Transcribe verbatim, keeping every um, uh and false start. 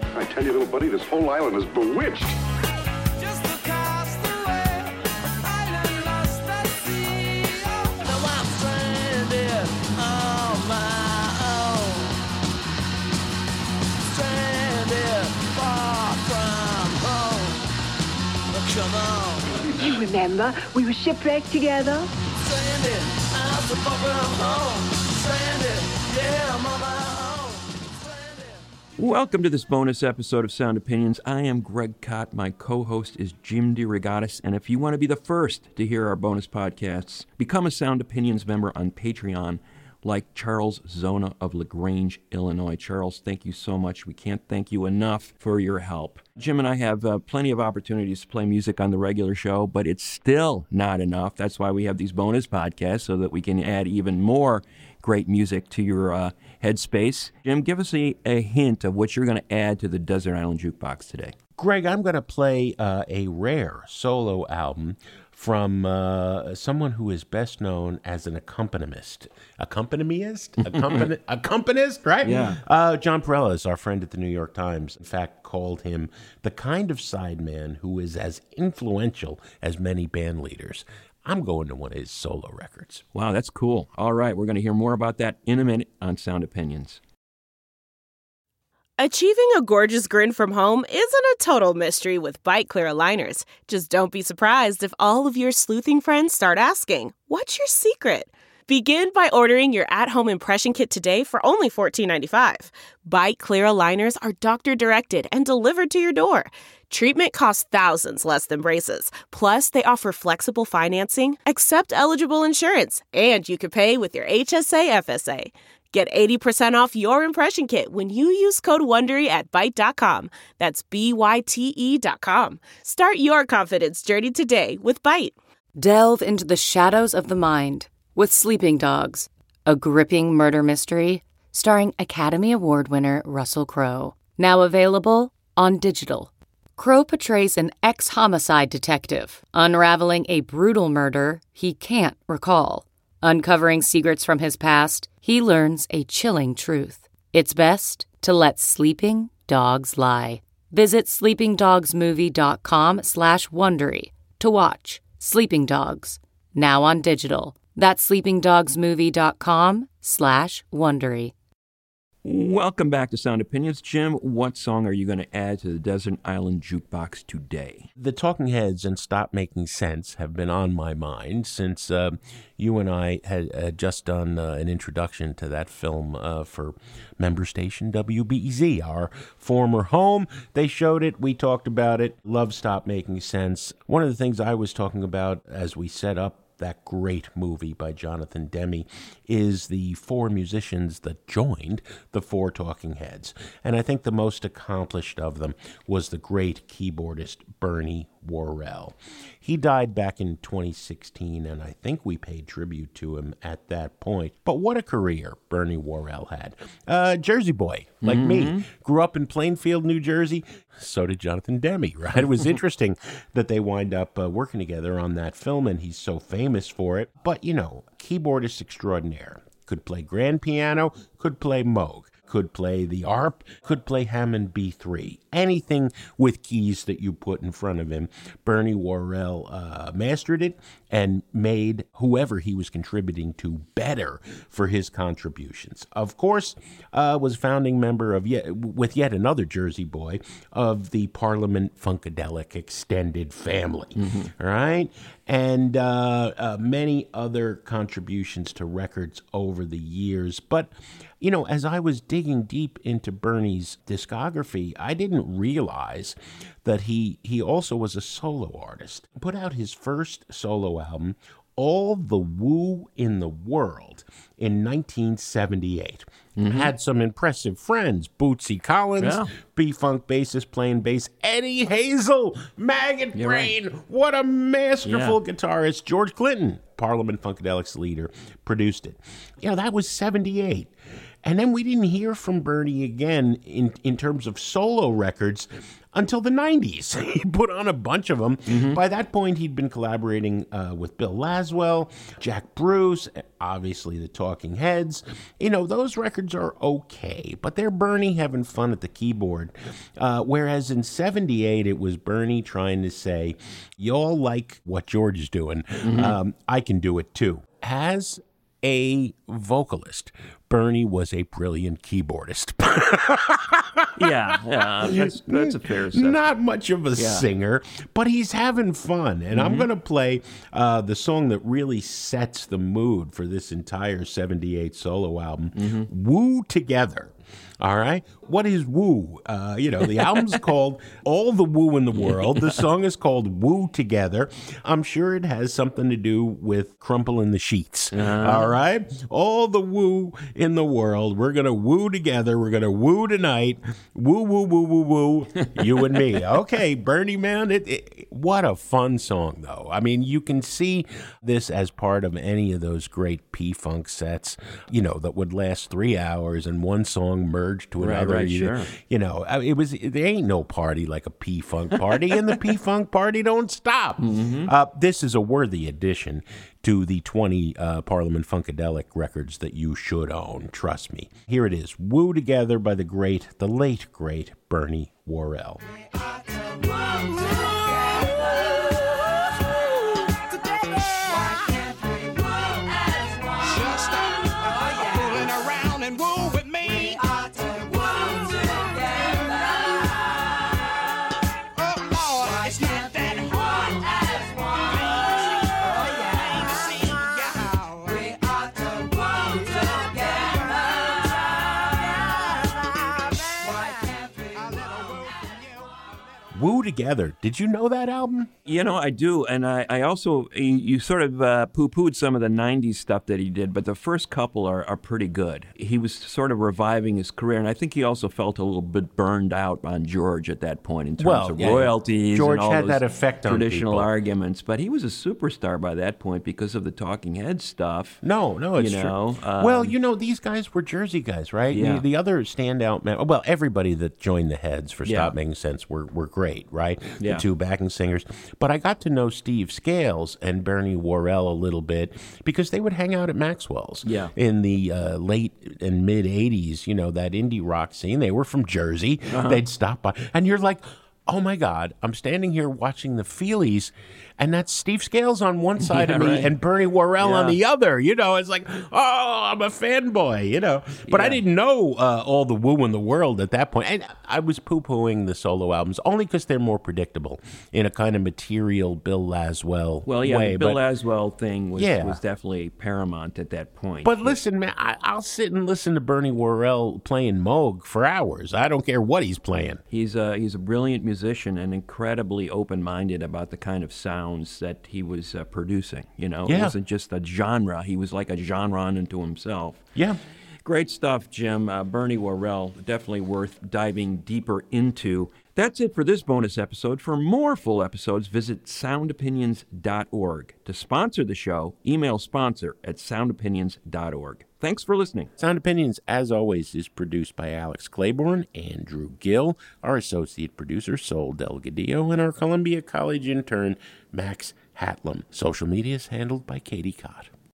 I tell you, little buddy, this whole island is bewitched. Just across the way, island lost at sea. Now I'm stranded on my own. Stranded far from home. Come on. You remember, we were shipwrecked together. Stranded, I'm so far from home. Stranded, yeah, I'm on my own. Welcome to this bonus episode of Sound Opinions. I am Greg Kot. My co-host is Jim DeRogatis. And if you want to be the first to hear our bonus podcasts, become a Sound Opinions member on Patreon, like Charles Zona of LaGrange, Illinois. Charles, thank you so much. We can't thank you enough for your help. Jim and I have uh, plenty of opportunities to play music on the regular show, but it's still not enough. That's why we have these bonus podcasts, so that we can add even more great music to your uh, headspace. Jim, give us a, a hint of what you're going to add to the Desert Island Jukebox today. Greg, I'm going to play uh, a rare solo album from uh, someone who is best known as an accompanist. Accompanist? Accompani- accompanist, right? Yeah. Uh, John Perella, our friend at the New York Times, in fact, called him the kind of sideman who is as influential as many band leaders. I'm going to one of his solo records. Wow, that's cool. All right, we're going to hear more about that in a minute on Sound Opinions. Achieving a gorgeous grin from home isn't a total mystery with Byte Clear aligners. Just don't be surprised if all of your sleuthing friends start asking, "What's your secret?" Begin by ordering your at-home impression kit today for only fourteen ninety-five. Byte Clear aligners are doctor-directed and delivered to your door. Treatment costs thousands less than braces. Plus, they offer flexible financing, accept eligible insurance, and you can pay with your H S A F S A. Get eighty percent off your impression kit when you use code WONDERY at byte dot com. That's B Y T E dot com. Start your confidence journey today with Byte. Delve into the shadows of the mind with Sleeping Dogs, a gripping murder mystery starring Academy Award winner Russell Crowe. Now available on digital. Crowe portrays an ex-homicide detective unraveling a brutal murder he can't recall. Uncovering secrets from his past, he learns a chilling truth. It's best to let sleeping dogs lie. Visit sleeping dogs movie dot com slash Wondery to watch Sleeping Dogs, now on digital. That's sleeping dogs movie dot com slash Wondery. Welcome back to Sound Opinions. Jim, what song are you going to add to the Desert Island Jukebox today? The Talking Heads and Stop Making Sense have been on my mind since uh, you and I had uh, just done uh, an introduction to that film uh, for member station W B E Z, our former home. They showed it. We talked about it. Love Stop Making Sense. One of the things I was talking about as we set up that great movie by Jonathan Demme is the four musicians that joined the four Talking Heads. And I think the most accomplished of them was the great keyboardist Bernie Worrell. He died back in twenty sixteen, and I think we paid tribute to him at that point. But what a career Bernie Worrell had. Uh, Jersey boy, like mm-hmm. me. Grew up in Plainfield, New Jersey. So did Jonathan Demme, right? It was interesting that they wind up uh, working together on that film, and he's so famous for it. But, you know, keyboardist extraordinaire. Could play grand piano, could play Moog. Could play the A R P, could play Hammond B three. Anything with keys that you put in front of him, Bernie Worrell uh, mastered it and made whoever he was contributing to better for his contributions. Of course, uh, was founding member of yet with yet another Jersey boy of the Parliament Funkadelic extended family, mm-hmm. right? And uh, uh, many other contributions to records over the years. But, you know, as I was digging deep into Bernie's discography, I didn't realize that he, he also was a solo artist. Put out his first solo album, All the Woo in the World, in nineteen seventy-eight. Mm-hmm. Had some impressive friends, Bootsy Collins, yeah. B-Funk bassist playing bass, Eddie Hazel, Maggot You're Brain, right. What a masterful yeah. guitarist. George Clinton, Parliament Funkadelic's leader, produced it. You know, that was seventy-eight. And then we didn't hear from Bernie again in, in terms of solo records until the nineties. He put on a bunch of them. Mm-hmm. By that point, he'd been collaborating uh, with Bill Laswell, Jack Bruce, obviously the Talking Heads. You know, those records are okay, but they're Bernie having fun at the keyboard. Uh, whereas in seventy-eight, it was Bernie trying to say, y'all like what George is doing. Mm-hmm. Um, I can do it too. As a vocalist, Bernie was a brilliant keyboardist. yeah, yeah, that's, that's a fair assessment. Not much of a yeah. singer, but he's having fun. And mm-hmm. I'm going to play uh, the song that really sets the mood for this entire seventy-eight solo album, mm-hmm. Woo Together. All right. What is Woo? Uh, you know, the album's called All the Woo in the World. The song is called Woo Together. I'm sure it has something to do with crumpling the sheets. Uh-huh. All right. All the woo in the world. We're going to woo together. We're going to woo tonight. Woo, woo, woo, woo, woo. You and me. Okay, Bernie, man. It, it, what a fun song, though. I mean, you can see this as part of any of those great P-Funk sets, you know, that would last three hours and one song merged to another. Right, right, you, sure. you know, it was. There ain't no party like a P-Funk party, and the P-Funk party don't stop. Mm-hmm. Uh, this is a worthy addition to the twenty uh, Parliament Funkadelic records that you should own. Trust me. Here it is, Woo Together by the great, the late great Bernie Worrell. Woo Together. Did you know that album? You know, I do. And I, I also, you, you sort of uh, poo-pooed some of the nineties stuff that he did, but the first couple are, are pretty good. He was sort of reviving his career, and I think he also felt a little bit burned out on George at that point in terms well, of yeah, royalties George and all had those that effect on traditional people. arguments. But he was a superstar by that point because of the Talking Heads stuff. No, no, it's you know, true. Um, well, you know, these guys were Jersey guys, right? Yeah. The, the other standout, man, well, everybody that joined the Heads for Yeah. Stop Making Sense were, were great, right? Yeah. The two backing singers. But I got to know Steve Scales and Bernie Worrell a little bit because they would hang out at Maxwell's Yeah. in the uh, late and mid eighties, you know, that indie rock scene. They were from Jersey. Uh-huh. They'd stop by. And you're like, oh my God, I'm standing here watching the Feelies, and that's Steve Scales on one side Yeah, of me right. and Bernie Worrell Yeah. on the other. You know, it's like, oh, I'm a fanboy, you know. But Yeah. I didn't know uh, all the woo in the world at that point. And I was poo-pooing the solo albums only because they're more predictable in a kind of material Bill Laswell Well, yeah, way. the Bill but, Laswell thing was, Yeah. was definitely paramount at that point. but listen, man, I, I'll sit and listen to Bernie Worrell playing Moog for hours. I don't care what he's playing. He's a, he's a brilliant musician and incredibly open-minded about the kind of sounds that he was uh, producing. You know, Yeah. it wasn't just a genre. He was like a genre unto himself. Yeah. Great stuff, Jim. Uh, Bernie Worrell, definitely worth diving deeper into. That's it for this bonus episode. For more full episodes, visit sound opinions dot org. To sponsor the show, email sponsor at sound opinions dot org. Thanks for listening. Sound Opinions, as always, is produced by Alex Claiborne, Andrew Gill, our associate producer, Sol Delgadillo, and our Columbia College intern, Max Hatlam. Social media is handled by Katie Cott.